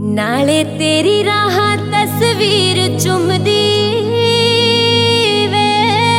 नाले तेरी राह तस्वीर चुमदी वे,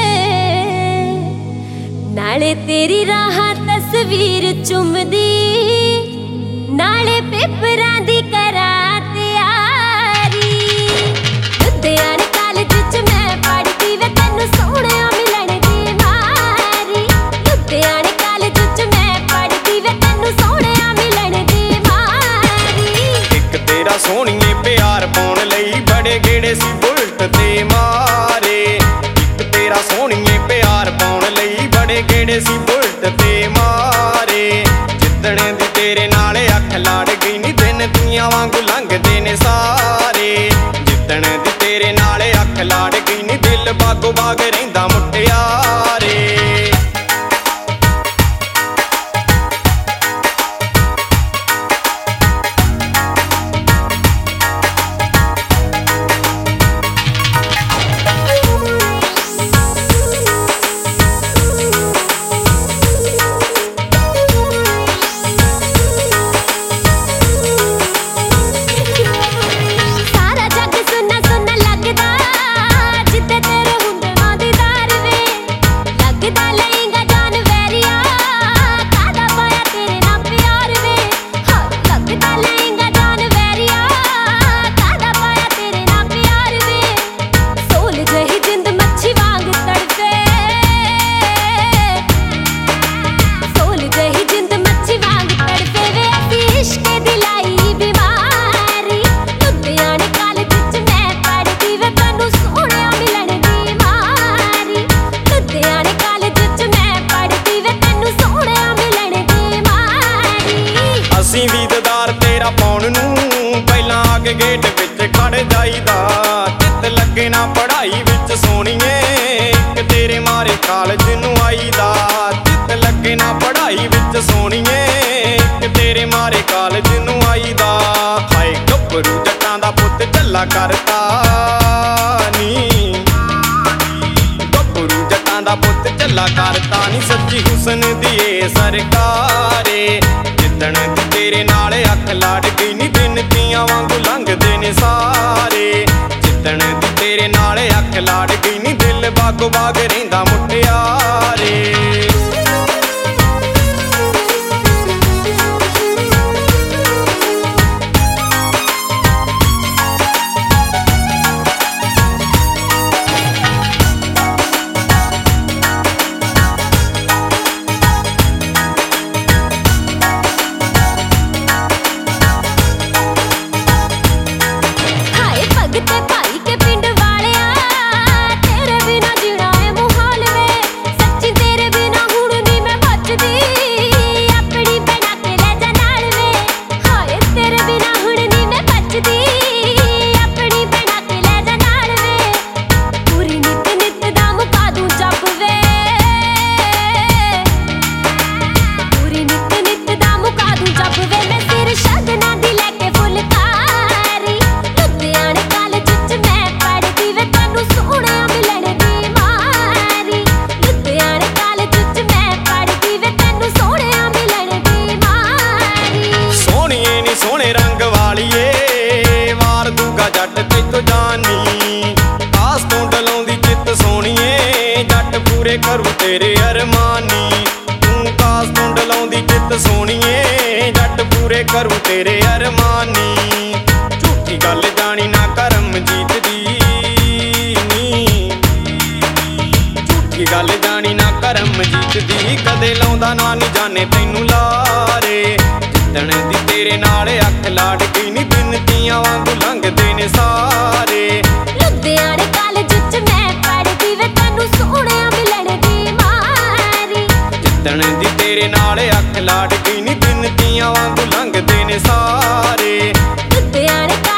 नाले तेरी राह तस्वीर चुमदी, नाले पेपरां दी करा तैयारी। लुधियाने कॉलेज च मैं पढ़दी वे, तैनू सोहणिया मिलन दी मारी। लुधियाने कॉलेज च मैं पढ़दी वे, तैनू सोहणिया मिलन दी मारी। एक तेरा सोहणीए प्यार पाउण लई बड़े गेड़े सी बुलट ते मारे। एक तेरा सोहणीए प्यार पाउण लई बड़े गेड़े सी बुलट ते मारे। जिद्दण दी तेरे नाल अख लाड़ गई नी, दिन दुनिया वांगू लंघदे ने सारे। जिद्दण दी तेरे नाल अख लाड़ गई नी, दिल बागो बाग रहिंदा मुटियारे। तेरा पाउण नूं पहलां आके गेट विच खड़ जाईदा। चित लगे ना पढ़ाई विच सोहणीए, इक तेरे मारे कॉलेज नूं आईदा। चित लगे ना पढ़ाई विच सोहणीए, इक तेरे मारे कॉलेज नूं आईदा। हाय गब्बरू जट्टां दा पुੱਤ झੱਲਾ करता नी, गब्बरू जट्टां दा पुੱਤ झੱਲਾ करता नी। सच्ची हुसन दी ए सरकारे। जिद्दण दी तेरे नाल अख लाड़ गई नी, दिन तियां वांगू लंघदे ने सारे। जिद्दण दी तेरे नाल अख लाड़ गई नी, दिल बागो बाग रहिंदा मुटियारे। सोहणे रंग वालीए वार दूगा जट तैथों जानी। कास तों डलाउंदी चित सोहणीए, जट पूरे करू तेरे अरमानी। तू कास तों डलाउंदी चित सोहणीए, जट पूरे करू तेरे अरमानी। झूठी गल जानी ना करमजीत दी नी, झूठी गल जानी ना करमजीत दी। कदे लाउंदा ना नी जाने तैनू लारे। जिद्दण दी तेरे नाल अख लाड़ गई नी, दिन तियां वांगू लंघदे ने सारे। लुधियाने कॉलेज च मैं पढ़दी वे, तैनू सोहणिया मिलन दी मारी। जिद्दण दी तेरे नाल अख लाड़ गई नी, दिन तियां वांगू लंघदे ने सारे। लुधियाने